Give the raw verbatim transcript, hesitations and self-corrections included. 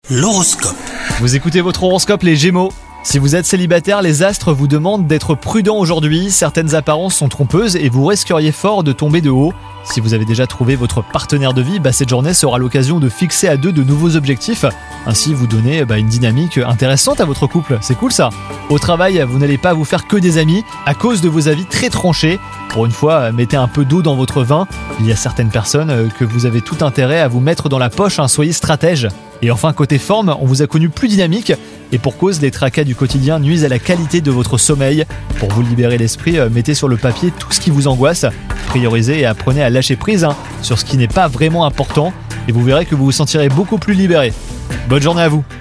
L'horoscope. Vous écoutez votre horoscope les Gémeaux. Si vous êtes célibataire, les astres vous demandent d'être prudent aujourd'hui. Certaines apparences sont trompeuses et vous risqueriez fort de tomber de haut. Si vous avez déjà trouvé votre partenaire de vie, bah cette journée sera l'occasion de fixer à deux de nouveaux objectifs. Ainsi, vous donnez bah, une dynamique intéressante à votre couple. C'est cool ça. Au travail, vous n'allez pas vous faire que des amis à cause de vos avis très tranchés. Pour une fois, mettez un peu d'eau dans votre vin. Il y a certaines personnes que vous avez tout intérêt à vous mettre dans la poche. Hein, soyez stratège. Et enfin, côté forme, on vous a connu plus dynamique. Et pour cause, les tracas du quotidien nuisent à la qualité de votre sommeil. Pour vous libérer l'esprit, mettez sur le papier tout ce qui vous angoisse. Priorisez et apprenez à lâcher prise hein, sur ce qui n'est pas vraiment important. Et vous verrez que vous vous sentirez beaucoup plus libéré. Bonne journée à vous.